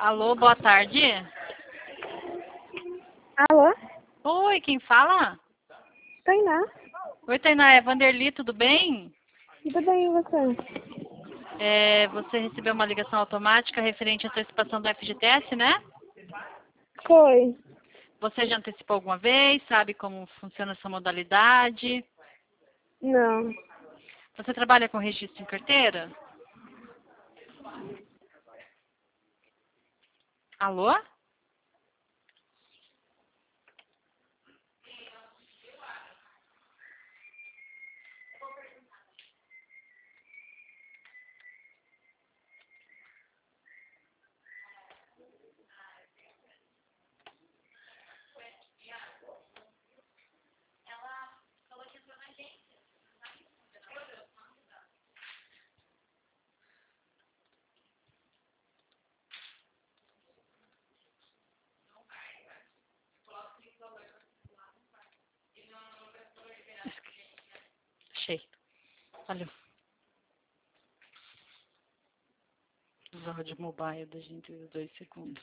Alô, boa tarde. Alô? Oi, quem fala? Tainá? Oi, Tainá, é Vanderly, tudo bem? Tudo bem, e você? Você recebeu uma ligação automática referente à antecipação do FGTS, né? Foi. Você já antecipou alguma vez? Sabe como funciona essa modalidade? Não. Você trabalha com registro em carteira? Alô? Achei. Valeu. O áudio mobile da gente, 2 segundos.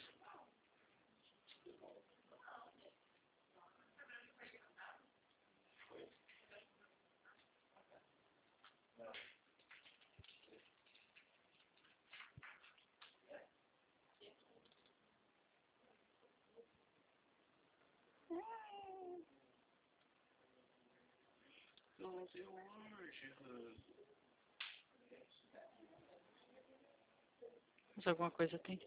Mais alguma coisa tem?